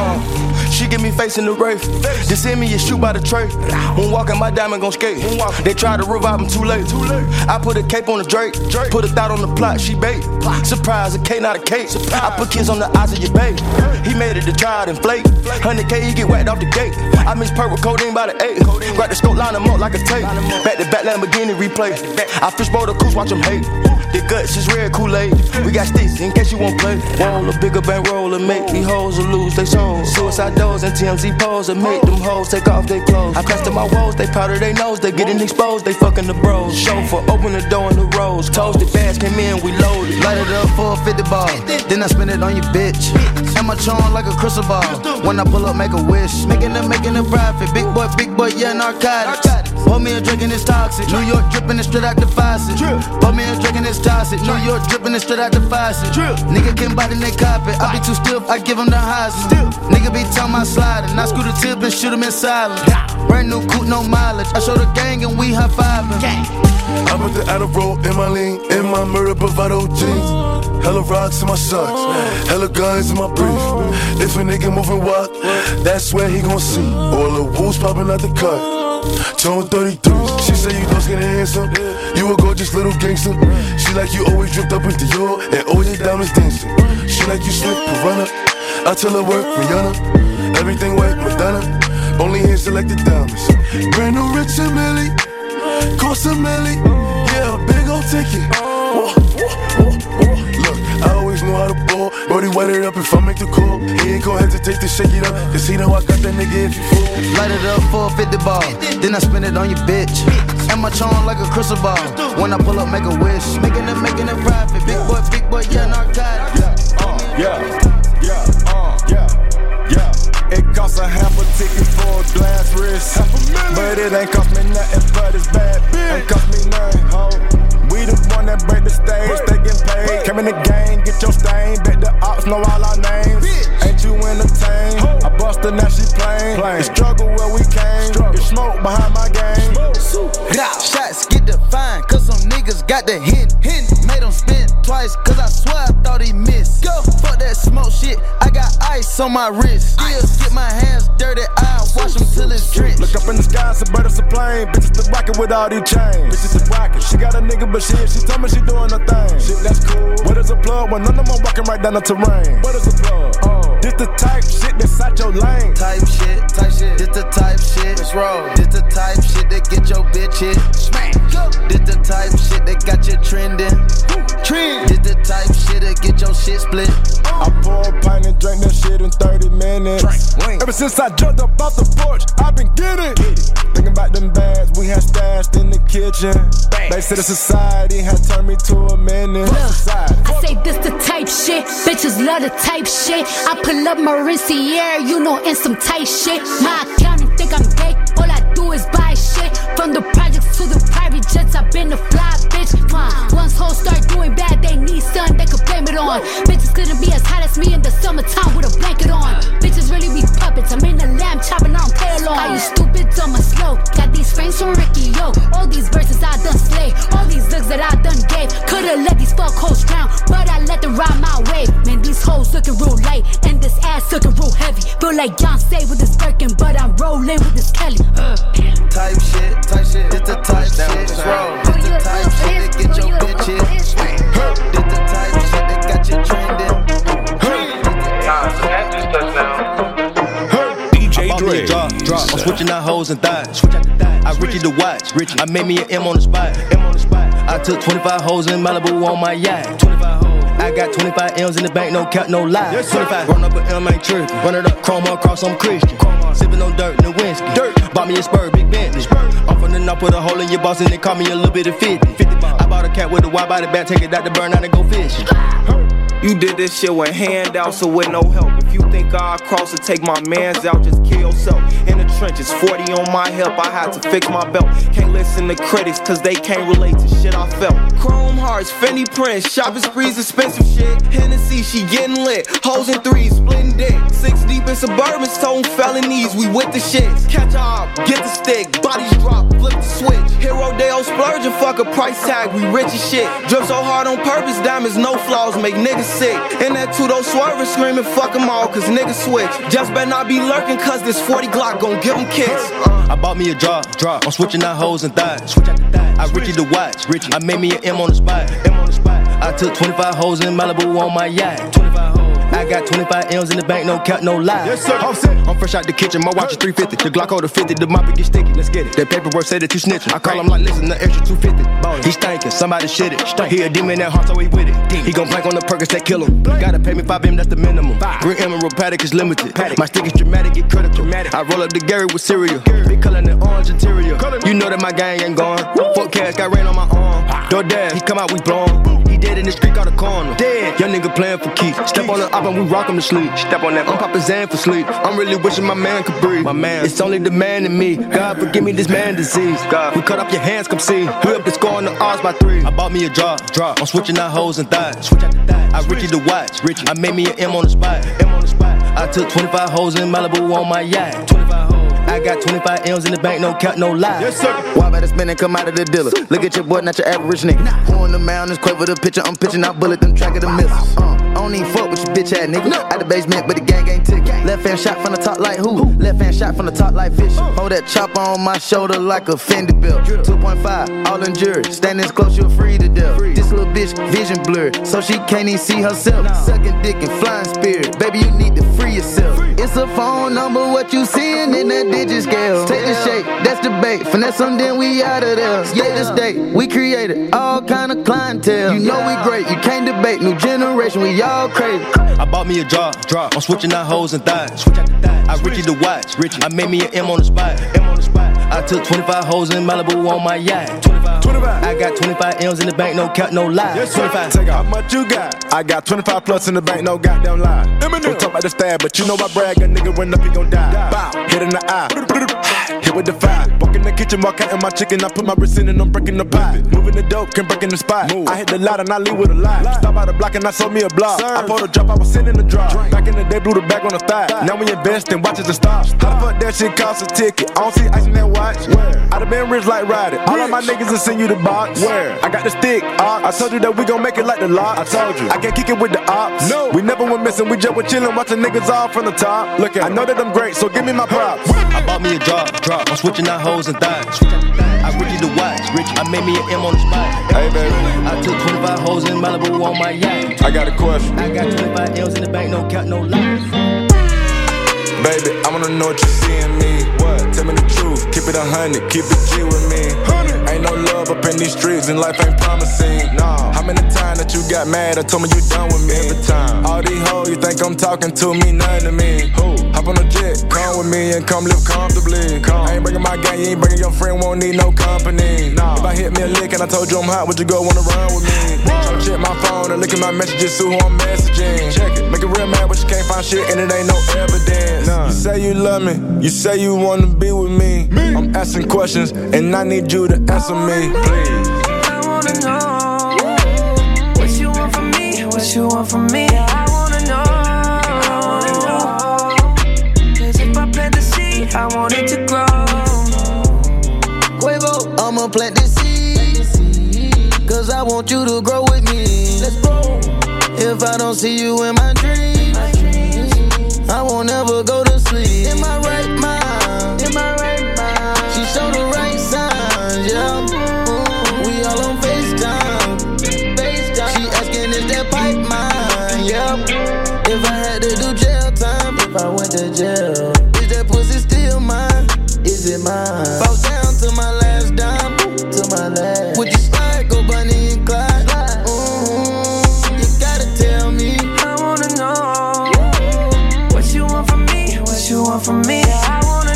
Uh, she give me face in the Wraith. Just send me a shoe by the tray. When walking, my diamond gon' skate. They try to revive him too late. I put a cape on the Drake. Put a thought on the plot, she bait. Surprise, a K, not a cake. I put kids on the eyes of your babe. He made it to try it and flake. one hundred K, he get whacked off the gate. I mix perk with codeine by the eight. Grab the scope, line him up like a tape. Back to back Lamborghini replay. I fishbowl the coos, watch him hate. The guts is red Kool-Aid. We got sticks in case you won't play. Roll a bigger bankroll and make these hoes lose they soul. Suicide doors and T M Z pose and make them hoes take off their clothes. I plaster my walls, they powder their nose, they getting exposed, they fucking the bros. Chauffeur, open the door in the rose. Toasted bags came in, we loaded.
Light it up for a fifty ball, then I spin it on your bitch. And my charm like a crystal ball. When I pull up, make a wish. Making it, making it profit. Big boy, big boy, yeah, narcotics. Pour me a drink and it's toxic. New York dripping it straight out the faucet. Pour me a drink and it's toxic. New York dripping it straight out the faucet. Nigga can bite in they carpet. I be too stiff, I give him the highs. Nigga be talking about sliding. I screw the tip and shoot him in silence. Brand new coupe, no mileage. I show the gang and we high fiving.
I put the Adderall in my lean, in my murder bravado jeans. Hella rocks in my socks, hella guns in my brief. If a nigga moving walk, that's where he gon' see. All the wolves popping out the cut. Tone thirty-three. She say you don't skin and handsome. You a gorgeous little gangster. She like you always dripped up in Dior and all your diamonds dancing. She like you slick piranha. I tell her work Rihanna. Everything white Madonna. Only hand selected diamonds. Brand new rich and Millie. Cost a milli. Yeah, a big ol' ticket. Whoa, whoa, whoa, whoa. Look, I always know how to ball. Brody white it up if I make the call. He ain't gon' hesitate to shake it up, cause he know I got that nigga if you fool.
Light it up for a fifty ball, then I spin it on your bitch. And my charm like a crystal ball. When I pull up, make a wish. Making it, making it profit. Big boy, big boy, yeah, narcotics.
Yeah, yeah, uh, yeah, yeah. It costs a half a ticket for a glass wrist. But it ain't cost me nothing but it's bad. Ain't cost me nothing, ho. We the one that break the stage, they get paid. Came in the game, get your stain. Bet the ops know all our names. Ain't you entertained? I bust her, now she plain. It's struggle where we came. It's smoke behind my game.
Shots get defined, cause some niggas got the hint. Made them spin twice, cause I swear I thought he missed. Go, fuck that smoke shit, I got ice on my wrist. Still get my hands dirty, I wash them till it's drenched.
Look up in the sky, it's a bird, it's a plane. Bitches the rocket with all these chains. Bitches the rocket, she got a nigga, but shit, she told me she doing her thing. Shit, that's cool. What is a plug when none of them walking right down the terrain? What is a plug? Oh, this the type shit that's out your lane.
Type shit, type shit. This the type shit. Let's roll. This the type shit that get your bitch hit. Smack. This the type shit that got you trending. Trend. This the type shit that get your shit split.
I pour a pint and drink that shit in thirty minutes. Ever since I jumped up off the porch, I've been getting it. Thinking about them bags we had stashed in the kitchen. They said the society had turned me to a menace.
I say this the type shit, bitches love the type shit. I pull up Mauricio, you know, in some tight shit. My accountant think I'm gay, all I do is buy shit. From the projects to the private jets, I've been a fly bitch. Uh, once hoes start doing bad, they need something they could blame it on. Bitches couldn't be as hot as me in the summertime with a blanket on. Bitches really be puppets, I'm in the lamb chopping on play along. Are you stupid, dumb or slow? Got these frames from Ricky, yo. All these verses I done slay, all these looks that I done gave. Could've let these fuck hoes drown, but I let them ride my way. Man, these hoes looking real light, and this ass looking real heavy. Feel like Beyonce with this Birkin, but I'm rolling with this Kelly. Uh.
Type shit, type shit, it's the type shit. It's wrong. It's the type shit that get your bitches. It's the type shit that got you trending.
D J Dre.
Drop, drop. I'm switching out hoes and thighs. Switch out the thighs. I Richie the watch. Richie. I made me an M on the spot. M on the spot. I took twenty-five hoes in Malibu on my yacht. twenty-five hoes. I got twenty-five M's in the bank, no cap, no lie. Yes, twenty-five, run up a M, ain't trippin'. Run it up, chrome across, I'm Christian. Sippin' on dirt, no whiskey. Dirt, bought me a spur, big Bentley. I'm from the north, put a hole in your boss, and they call me a little bit of fifty. I bought a cat with a wide body bag, take it out to burn out and go fishing.
You did this shit with handouts or with no help. If you think I'll cross and take my mans out, just kill yourself. In the trenches, forty on my hip, I had to fix my belt. Can't listen to critics, cause they can't relate to shit I felt. Chrome hearts, Fendi prints, shopping sprees, expensive shit. Hennessy, she getting lit. Hoes in threes, splitting dick. Six deep in suburban, stolen felonies, we with the shits. Catch up, get the stick, bodies drop, flip the switch. Hero Dale splurge and fuck a price tag, we rich as shit. Drip so hard on purpose, diamonds, no flaws, make niggas sick. In that two-door swerving, screaming fuck them all, cause niggas switch. Just better not be lurking, cause this forty Glock gon' give them kicks.
I bought me a drop, drop. I'm switching out hoes and thighs. Switch out the thighs. I Richie the watch. Richie. I made me an M on the spot. M on the spot. I took twenty-five hoes in Malibu on my yacht. twenty-five hoes. I got twenty-five M's in the bank, no cap, no lie. Yes, sir. I'm set. I'm fresh out the kitchen, my watch is three fifty. The Glock hold fifty, the mop get sticky. Let's get it. That paperwork say that you snitching. I call him like, listen, the extra two fifty. He stinking, somebody shit it. He a demon that heart, so he with it. He gon' blank on the Perkins that kill him. Gotta pay me five M, that's the minimum. Green Emerald Paddock is limited. My stick is dramatic, get critical. I roll up the Gary with cereal. Big color and orange interior. You know that my gang ain't gone. Fuck cash, got rain on my arm. DoorDash, he come out, we blown. He dead in the street, got a corner. Dead. Young nigga playing for keeps. Step on the up and we rock him to sleep. Step on that, I'm poppin' Zan for sleep. I'm really wishing my man could breathe. My man, it's only the man in me. God forgive me this man disease. God, we cut off your hands, come see. We up the score on the odds by three. I bought me a drop, drop. I'm switching out hoes and thighs. Switch out the thighs. I Richie the watch. Richie. I made me an M on the spot. M on the spot. I took twenty-five hoes in Malibu on my yacht. twenty-five hoes. I got twenty-five M's in the bank, no cap, no lie. Yes, sir.
Why better spend and come out of the dealer? Look at your boy, not your average nigga. Who on the mountains, quake with a picture, I'm pitching out bullet, them track of the missiles. Uh, I don't even fuck with your bitch ass nigga. Out the basement, but the gang ain't ticket. Left hand shot from the top like who? Left hand shot from the top like Fisher. Hold that chopper on my shoulder like a Fendi belt. two point five, all in jury. Standing close, you're free to death. This little bitch, vision blurred, so she can't even see herself. Sucking dick and flying spirit. Baby, you need to free yourself. It's a phone number, what you seeing in that digit scale. Take the shape, that's the bait. Finesse them, then we out of there. State to state, we created all kind of clientele. You know we great, you can't debate. New generation, we all crazy.
I bought me a drop, drop. I'm switching out hoes and thighs. Switch out the thighs. I Richie the watch. Richie. I made me an M on the spot. M on the spot. I took twenty-five hoes in Malibu on my yacht. twenty-five. twenty-five. I got twenty-five M's in the bank, no cap, no lie.
Yes, twenty-five. Take out how much you got. I got twenty-five plus in the bank, no goddamn lie. We talk about the stab, but you know I brag. A nigga run up, he gon' die. Bow. Hit in the eye. Hit with the fire. Walk in the kitchen, walk out in my chicken. I put my wrist in and I'm breaking the pie. Moving the dope, can break in the spot. Move. I hit the lot and I leave with a lie. Stop by the block and I sold me a block. Serve. I pulled a drop, I was sitting in the drop. Drink. Back in the day, blew the bag on the thigh. Now we invest and watches the stop. How the fuck that shit cost a ticket? I don't see ice in that watch. Where? I done been rich like Roddy. All of my niggas will send you the box. Where? I got the stick. Ox. I told you that we gon' make it like the lock. I told you. I can't kick it with the ops. No. We never went missing. We just were chillin', watching niggas all from the top. Look at I know that I'm great, so give me my props.
I bought me a drop, drop. I'm switching out hoes and thighs. Switch out the thighs. I Richie the watch. Richie. I made me an M on the spot.
Hey, baby.
I took twenty-five hoes in Malibu on my yacht.
I got a question.
I got twenty-five M's in the bank, no cap, no lies.
Baby, I wanna know what you see in me. What? Tell me the truth. Keep it a hundred. Keep it G with me. Ain't no love up in these streets and life ain't promising. Nah. How many times that you got mad? I told me you done with me. Every time. All these hoes you think I'm talking to me, nothing to me. Who? Hop on a jet, come with me and come live comfortably. Come. I ain't bringing my gang, you ain't bringing your friend, won't need no company. Nah. If I hit me a lick and I told you I'm hot, would you go wanna run with me? Try to check my phone and look at my messages, see who I'm messaging. Check it, make it real mad, but you can't find shit and it ain't no evidence. Nah. You say you love me, you say you wanna be with me. me. I'm asking questions and I need you to answer answer me, please.
I wanna know what you want from me, what you want from me. I wanna know. Cause if I plant the seed, I want it to grow.
Quavo, I'ma plant this seed, cause I want you to grow with me. Let's go. If I don't see you in my dreams, I won't ever go to sleep. In my right mind, in my right mind, she showed the right signs, yeah. Mm, we all on FaceTime, FaceTime. She asking is that pipe mine, yeah. If I had to do jail time, if I went to jail, is that pussy still mine? Is it mine? Bounce down to my last dime, to my last. Would you slide, go Bunny and Clyde? Mm-hmm. You gotta tell me.
I wanna know what you want from me, what you want from me. I wanna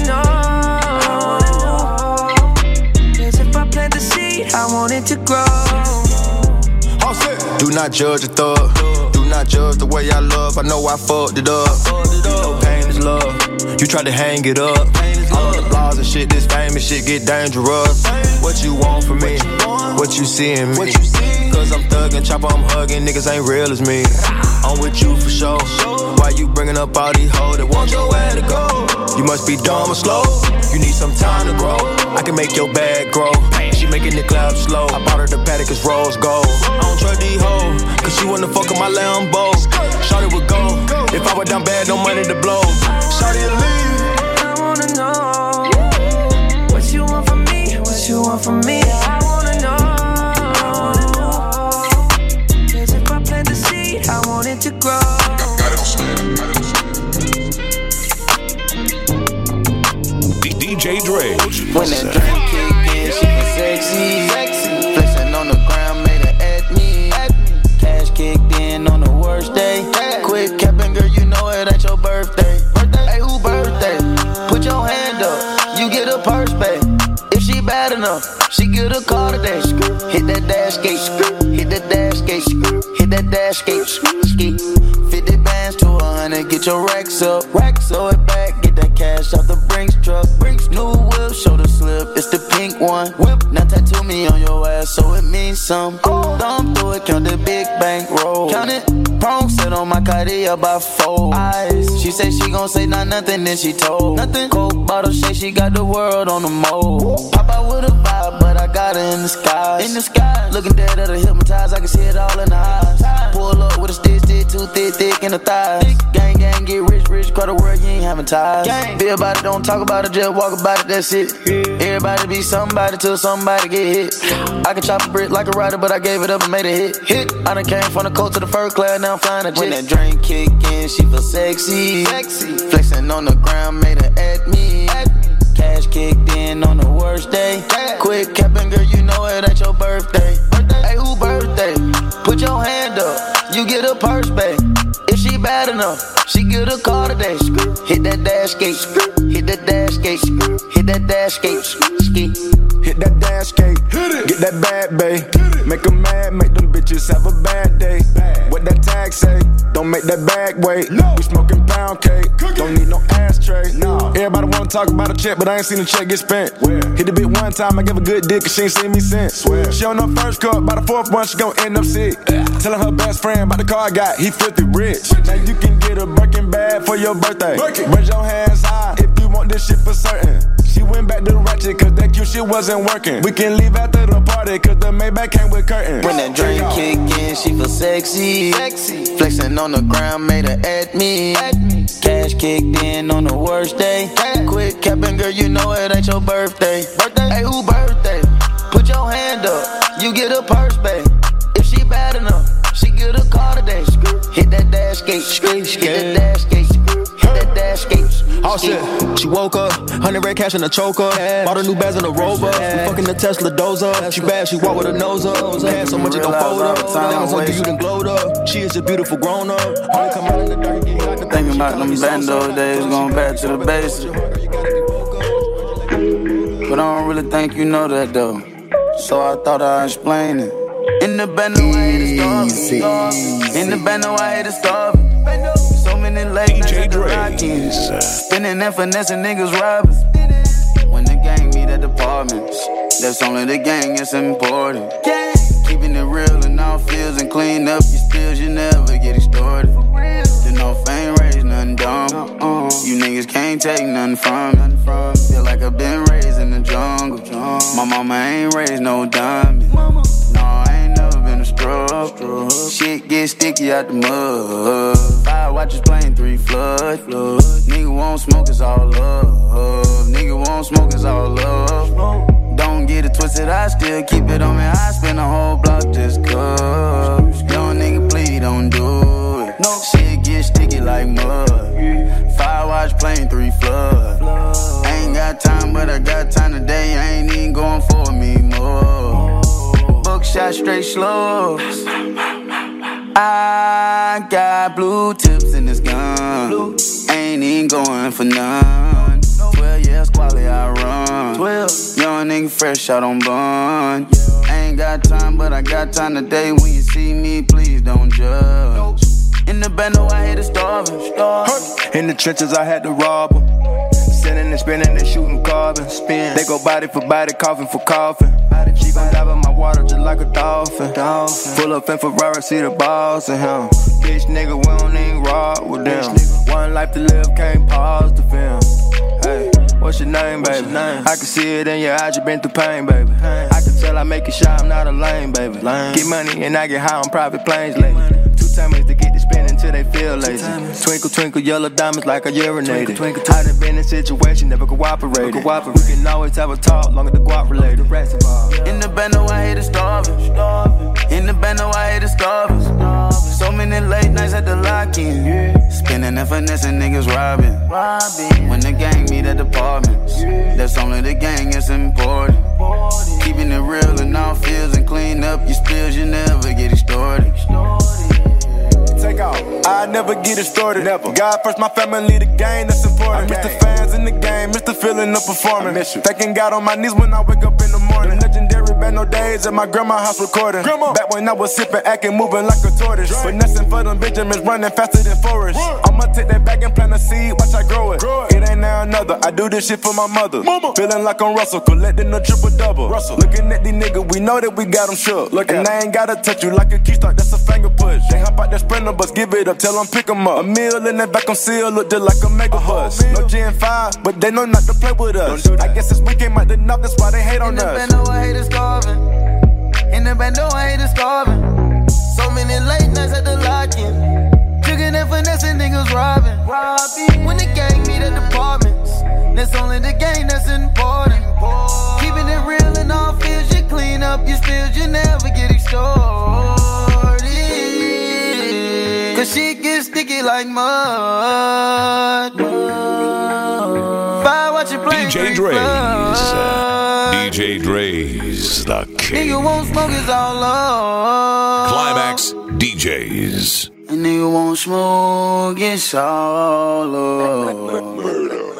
know. Cause if I plant the seed, I want it to grow.
Do not judge a thug. Do not judge the way I love. I know I fucked it up. You know pain is love. You try to hang it up. All the laws and shit, this famous shit get dangerous. What you want from me? What you see in me? Cause I'm thuggin', chopper, I'm hugging. Niggas ain't real as me. I'm with you for sure. Why you bringing up all these hoes that want your way to go? You must be dumb or slow. You need some time to grow. I can make your bag grow. She making the club slow. I bought her the paddock cause rose gold. I don't trust these hoes, cause she wanna fuck on my Lambo. Shawty would go. If I were down bad, no money to blow. Shawty to leave.
I wanna know what you want from me, what you want from me. I wanna know. Cause if I plant the seed, I want it to grow.
D J Dre.
When that drink kick in, she feel sexy. sexy. Flexing on the ground, made her at me. Cash kicked in on the worst day. Quit capping, girl, you know it ain't your birthday. Hey, who birthday? Put your hand up, you get a purse back. If she bad enough, she get a car today. Hit that dash gate, hit that dash gate, hit that dash gate, ski. fifty bands to a hundred, get your racks up. Racks, throw it back, get that cash off the Brinks truck. Brinks, new whip, shoulder slip, it's the pink one. Whip, now tattoo me on your ass, so it means something. Thumb through it, count the big bank roll. Count it, prong set on my Cartier by four. Eyes, she say she gon' say not nothing, then she told. Nothing, coke bottle shake, she got the world on the mold. Pop out with a vibe, but I got her in the sky. In the sky, looking dead at her hypnotized, I can see it all in the eyes. Pull up with a stick, stick, too thick, thick in the thighs. Gang, gang, get rich, rich, call the world, you ain't having ties. Gang. Be about it, don't talk about it, just walk about it, that's it. Everybody be somebody till somebody get hit. I can chop a brick like a rider, but I gave it up and made a hit. Hit. I done came from the coast to the first class, now I'm flying a jet. When that drink kick in, she feel sexy. sexy. Flexing on the ground, made her at me. At me. Cash kicked in on the worst day. Cash. Quit capping, girl, you know it ain't your birthday. birthday. Hey, who birthday? Put your hand up, you get a purse back. If she bad enough, she get a car today. Hit that dash gate, hit that dash gate, hit that dash gate, ski.
Hit that dash gate, get that bad bae. Make them mad, make them bitches have a bad day. What that tag say? Don't make that bag wait. We smoking pound cake, don't need no ashtray. Everybody wanna talk about a check, but I ain't seen a check get spent. Hit the bit one time, I give a good dick, cause she ain't seen me since. She on her first cup, by the fourth one, she gon' end up sick. Telling her best friend about the car I got, he filthy rich. Now you can get a Birkin bag for your birthday. Raise your hands high if you want this shit for certain. She went back to ratchet cause that cute shit wasn't working. We can leave after the party cause the Maybach came with curtains.
When that drink kick in, she feel sexy. sexy. Flexing on the ground, made her at me. At me. Cash kicked in on the worst day. Cash. Quit capping, girl, you know it ain't your birthday. birthday. Hey, who birthday? Put your hand up, you get a purse back. If she bad enough, she get a car today. Hit that dash gate, hit that dash gate, hit that dash gate.
All shit. She woke up, hundred red cash in a choker. Bought a new bags in a Rover. We fucking the Tesla Dozer. She bad, she walk with her nose up. Cash so much it gon' fold up. Diamonds on you done glowed up. She is a beautiful grown up. Only come out in the dark, get got the
thinking about them bando days, going back to the basics. But I don't really think you know that though. So I thought I'd explain it. In the bando, I hate to starve. In the bando, I hate to starve. So many late nights at the Rockies. Spinning and finessing niggas robbing. When the gang meet at the apartments. That's only the gang, it's important. Keeping it real in all fields and clean up your spills, you never get extorted. Then no fame raised, nothing dumb. You niggas can't take nothing from me. Feel like I've been raised in the jungle. My mama ain't raised no diamond. No, I ain't never been a struggle. Shit get sticky out the mud. Five watches playing three flood. Nigga won't smoke, it's all love. Nigga won't smoke, it's all love. Don't get it twisted, I still keep it on me. I spend a whole block just cause. Young nigga, please don't do it. No shit get sticky like mud. Five watch playing three flood. Ain't got time, but I got time today. I ain't even going for me more. Buckshot straight slow. I got blue tips in this gun. Ain't even going for none. Twelve years quality I run. Twelve young nigga fresh out on bun. Ain't got time, but I got time today. When you see me, please don't judge. In the bando, I hate to starving.
In the trenches, I had to rob them. Sending and spinning and shooting carbon. Spin. They go body for body, coffin for coffin. She gon' dive in my water just like a dolphin. dolphin. Full up in Ferrari, see the balls in him. Bitch nigga, we don't even rock with them. One life to live, can't pause the film. Hey, what's your name, baby? Your name? I can see it in your eyes, you been through pain, baby. I can tell I make it shy, I'm not a lame, baby. Lame. Get money and I get high on private planes lately. Two timers to get the spin until they feel lazy. Twinkle, twinkle, yellow diamonds like I urinated. Twinkle, twinkle, I done been in situation, never cooperated. We can always have a talk, longer the guap related.
In the bando, I hate to starving. In the bando, I hate to starving. So many late nights at the lock-in. Spinning and finessing niggas robbing. When the gang meet at departments, that's only the gang, it's important. Keeping it real in all fields and clean up your spills, you never get extorted.
Take off. I never get it started. Never. God first, my family, the game, that's important. Mister Fans in the game, Mister Feeling the performance. Thanking God on my knees when I wake up in the morning. The legendary bando days at my grandma's house recording. Grandma. Back when I was sipping, acting, moving like a tortoise. Right. Finessing for them Benjamins, running faster than Forrest. Run. I'ma take that back and plant a seed, watch I grow it. Grow it. It ain't now another. I do this shit for my mother. Mama. Feeling like I'm Russell, collecting a triple double. Russell. Looking at these niggas, we know that we got them shook. Look and I ain't gotta touch you like a key start, that's a finger push. They hop out that sprinter bus, give it up, tell them pick them up. A meal in that vacuum seal, look just like a mega bus. No Gen five, but they know not to play with us. Do I guess this weekend might enough, that's why they hate on us.
In the bando, I hate to starving. In the bando, I hate to starving. So many late nights at the lock-in. Tricking and finessing niggas robbing. When the gang meet at departments, that's only the gang that's important. Keeping it real in all fields, you clean up your spills, you never get extorted. Cause shit gets sticky like mud. Fire watch you play.
D J Dre's. D J Dre's, the king.
Nigga won't smoke, it's all love.
Climax D Js.
And nigga won't smoke, it's all love.